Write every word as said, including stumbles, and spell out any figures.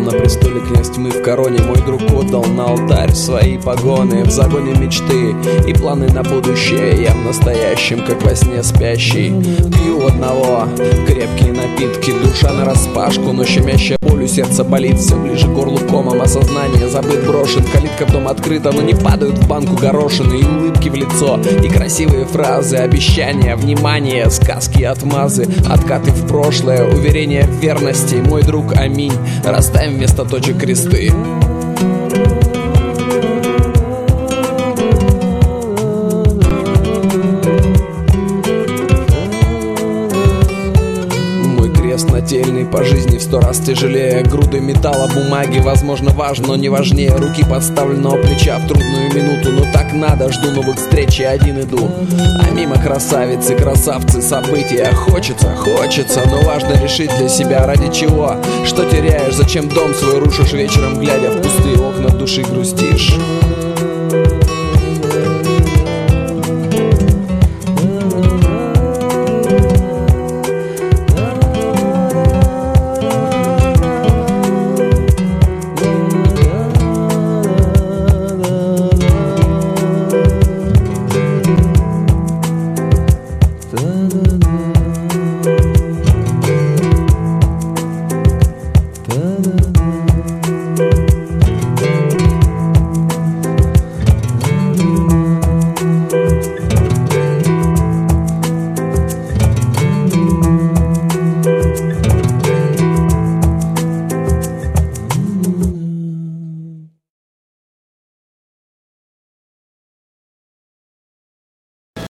на престоле князь тьмы в короне. Мой друг отдал на алтарь свои погоны. В загоне мечты и планы на будущее. Я в настоящем, как во сне спящий. Пью одного крепкие напитки, душа нараспашку, но щемящая болью сердце болит. Все ближе к горлу комом, осознание забыт, брошен. Калитка в дом открыта, но не падают в банку горошины. И улыбки в лицо, и красивые фразы, обещания, внимание, сказки и отмазы. Откаты в прошлое, уверение в верности. Мой друг, аминь, расставим вместо точек кресты. Нательный по жизни в сто раз тяжелее. Груды металла, бумаги, возможно, важно, но не важнее руки подставленного плеча в трудную минуту. Но так надо, жду новых встреч и один иду. А мимо красавицы, красавцы, события. Хочется, хочется, но важно решить для себя, ради чего. Что теряешь, зачем дом свой рушишь вечером, глядя в пустые окна, в души грустишь.